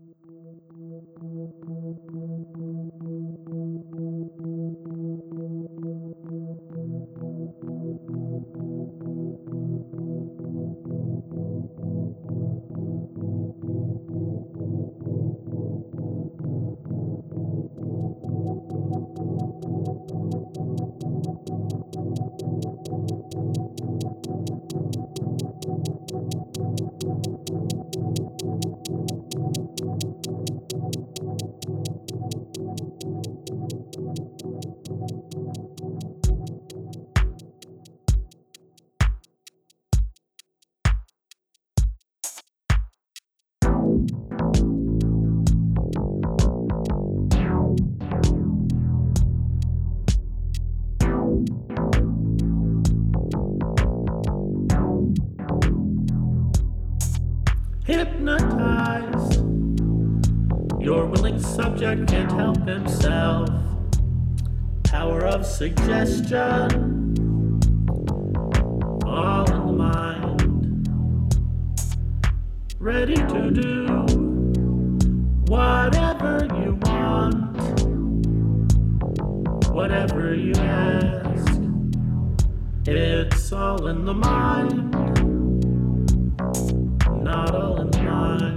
Hypnotized, your willing subject can't help himself. Power of suggestion, all in the mind. Ready to do whatever you want, whatever you ask. It's all in the mind, not all in the mind.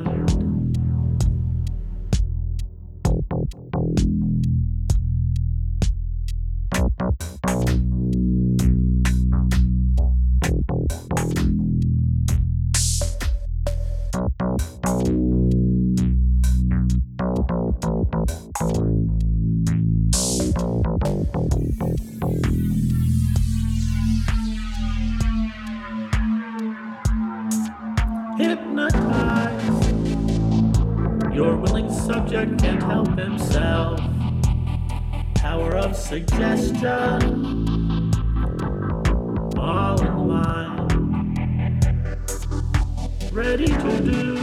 Hypnotized, your willing subject can't help himself. Power of suggestion, all in the mind. Ready to do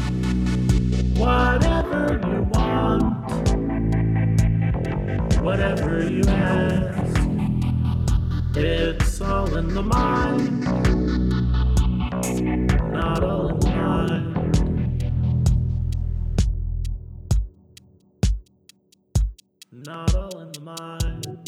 whatever you want, whatever you ask. It's all in the mind, not all in the mind. Not all in the mind.